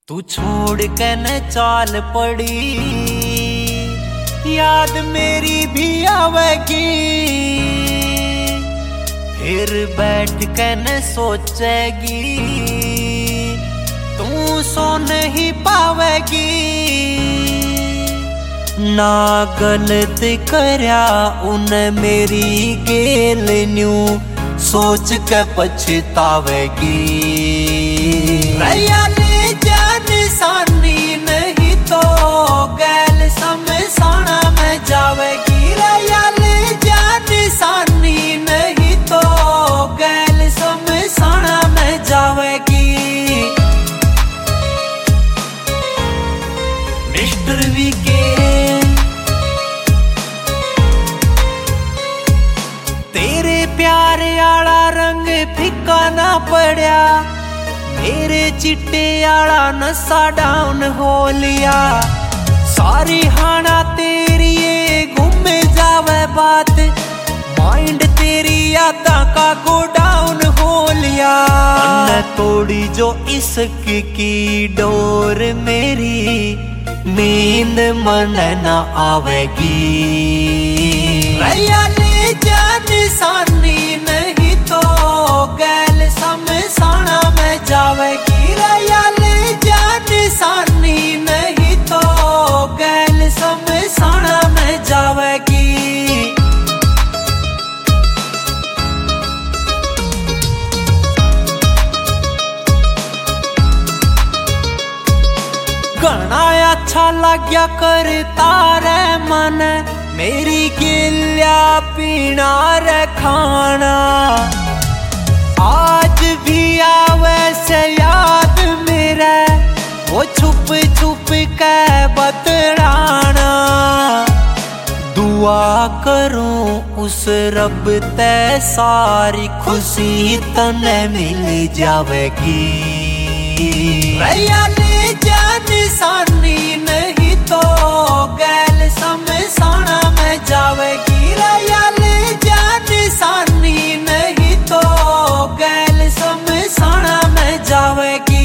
तू छोड़ के न चाल पड़ी, याद मेरी भी आवेगी। फिर बैठ के न सोचेगी, तू सो नहीं पावेगी। ना गलत करया उन मेरी गेल न्यू, सोच के पछतावेगी। निशानी नहीं तो गैल समसाना में जावेगी। निशानी नहीं तो गैल समसाना में जावेगी। मिस्टर वीके तेरे प्यार आला रंग फिका ना पड़या, मेरे चिट्टे आला नशा डाउन हो लिया। सारी हाना तेरी ये घूमे जावे बात, माइंड तेरी यादा का गो डाउन हो लिया। मन तोड़ी जो इश्क की डोर मेरी, नींद मन न आवेगी। निशानी नहीं तो गैल समसाना में जावेगी। निशानी नहीं तो गैल समसाना में जावेगी। घना अच्छा लग्या करता रे मन, मेरी गिल्या पीना रे खाना। आज भी आवे से याद मेरे, वो छुप छुप के बतलाना। दुआ करूं उस रब ते सारी खुशी तने मिल जावेगी। निशानी नहीं तो गैल समसाना में जावेगी। निशानी नहीं तो गैल समसाना में जावेगी।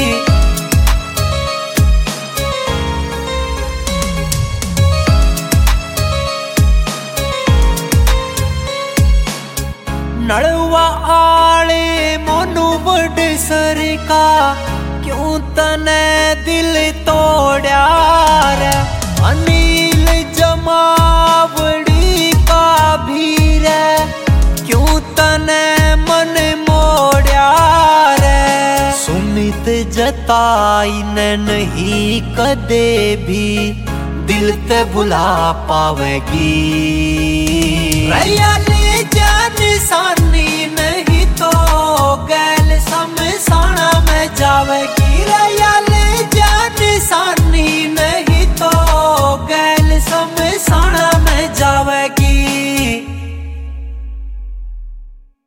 नड़वा आले मोनू बड़ सर का, क्यों तने दिल तोड़ा रे। अनिल जमावड़ी का भी रे, क्यों तने मन मोड़ा रे। सुमित जताई ने नहीं कदे भी, दिल ते भुला पावेगी। निशानी नहीं तो